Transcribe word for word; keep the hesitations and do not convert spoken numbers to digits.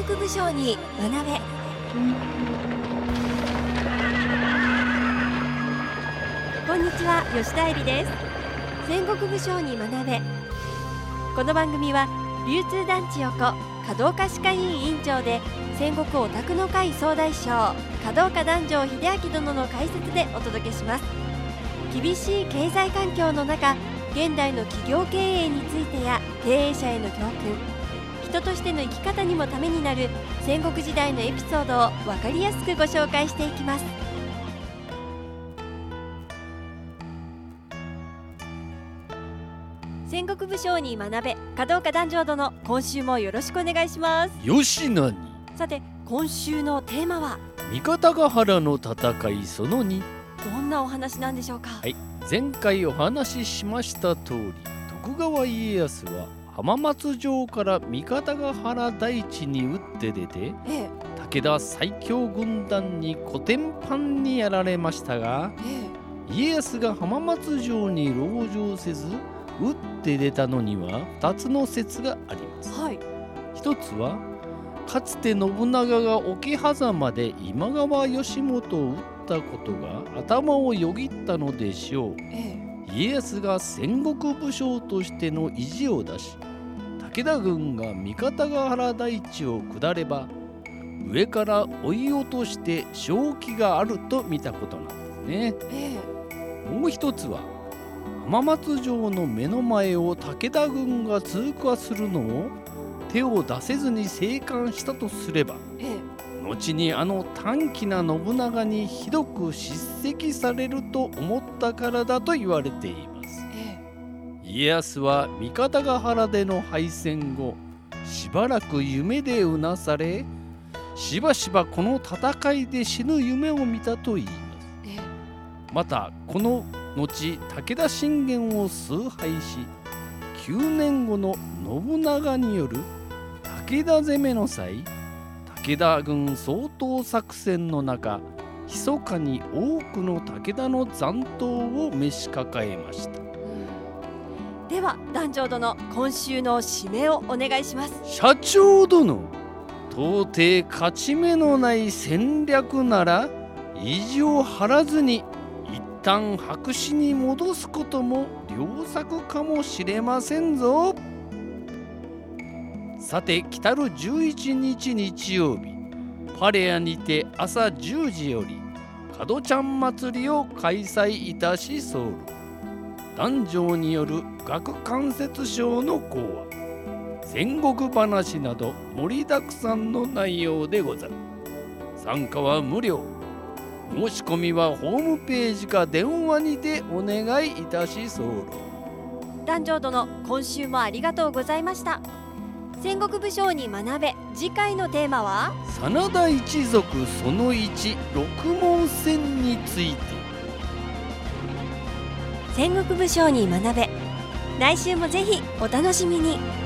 国武将に学べ。こんにちは、吉田恵里です。戦国武将に学べ。この番組は流通団地横華道家歯科医院院長で戦国オタクの会総大将華道家壇上秀明殿の解説でお届けします。厳しい経済環境の中、現代の企業経営についてや経営者への教訓、人としての生き方にもためになる戦国時代のエピソードを分かりやすくご紹介していきます。戦国武将に学べ、華道家壇上殿、今週もよろしくお願いします。 よしなに。 さて、今週のテーマは三方ヶ原の戦いそのに。 どんなお話なんでしょうか。 はい、前回お話ししました通り、徳川家康は浜松城から三方ヶ原台地に打って出て、 ええ武田最強軍団にコテンパンにやられましたが、 え家康が浜松城に籠城せず打って出たのにはふたつの説があります。 はい、 一つはかつて信長が桶狭間で今川義元を撃ったことが頭をよぎったのでしょう。 ええ家康が戦国武将としての意地を出し、武田軍が三方ヶ原台地を下れば上から追い落として勝機があると見たことなんですね。 ええもう一つは浜松城の目の前を武田軍が通過するのを手を出せずに静観したとすれば、 ええ後にあの短気な信長にひどく叱責されると思ったからだと言われています。 ええ家康は三方ヶ原での敗戦後、しばらく夢でうなされ、しばしばこの戦いで死ぬ夢を見たといいます。 ええまたこの後、武田信玄を崇拝し、きゅうねんごの信長による武田攻めの際、武田軍掃討作戦の中、密かに多くの武田の残党を召し抱えました。 では壇上殿、今週の締めをお願いします。 社長殿、到底勝ち目のない戦略なら意地を張らずに一旦白紙に戻すことも良策かもしれませんぞ。さて、来たるじゅういちにち日曜日、パレアにて朝じゅうじより角ちゃん祭りを開催いたし候。壇上による学間接賞の講話、戦国話など盛りだくさんの内容でござる。参加は無料。申し込みはホームページか電話にてお願いいたし候。 壇上殿、今週もありがとうございました。戦国武将に学べ、次回のテーマは真田一族そのいち、六門戦について。 戦国武将に学べ、来週もぜひお楽しみに。